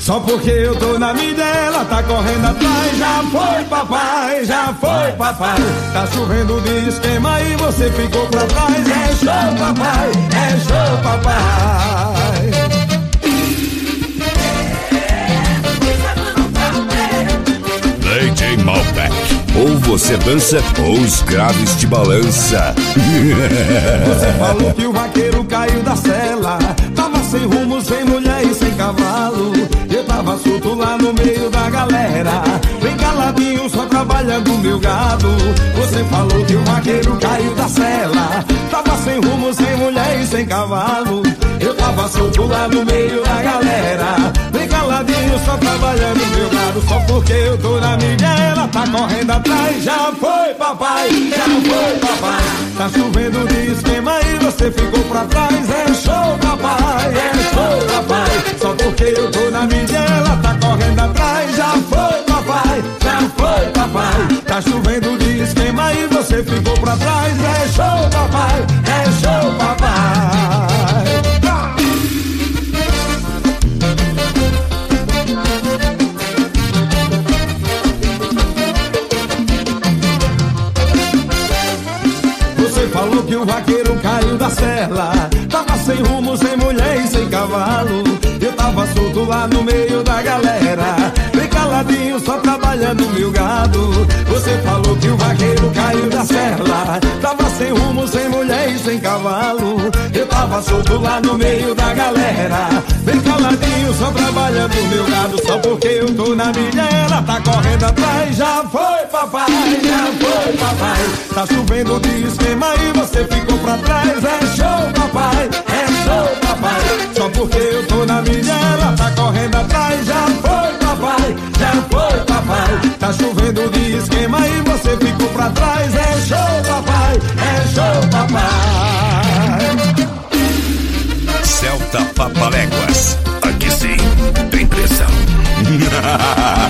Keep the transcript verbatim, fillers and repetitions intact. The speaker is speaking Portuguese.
Só porque eu tô na mídia, ela tá correndo atrás. Já foi papai, já foi papai. Tá chovendo de esquema e você ficou pra trás. É show papai, é show papai. D J Malbec. Ou você dança ou os graves te balança. Você falou que o vaqueiro caiu da cela. Tava sem rumo, sem mulher e sem cavalo. Eu tava solto lá no meio da galera, bem caladinho, só trabalhando meu gado. Você falou que o vaqueiro caiu da cela. Tava sem rumo, sem mulher e sem cavalo. Eu tava solto lá no meio da galera, bem caladinho, só trabalhando meu gado. Só porque eu tô na mídia, ela tá correndo atrás. Já foi papai, já foi papai. Tá chovendo de esquema e você ficou pra trás. É show papai, é show papai. Só porque eu tô na mídia, ela tá correndo atrás. Já foi papai, já foi papai. Tá chovendo de esquema e você ficou pra trás. É show papai, é show papai. Falou que o vaqueiro caiu da cela. Tava sem rumo, sem mulher e sem cavalo. Eu tava solto lá no meio da galera, bem caladinho, só trabalhando meu gado. Você falou que o vaqueiro caiu da cela. Tava sem rumo, sem mulher e sem cavalo. Eu tava solto lá no meio da galera, bem caladinho, só trabalhando meu gado. Só porque eu tô na mídia, ela tá correndo atrás. Já foi papai, já foi papai. Tá chovendo de esquema e você ficou pra trás. É show papai, é show papai. Só porque eu tô na mídia, ela tá correndo atrás. Já foi papai, já foi papai. Tá chovendo de esquema e você ficou pra trás. É show papai, é show papai. Celta Papaléguas, aqui sim, tem pressão.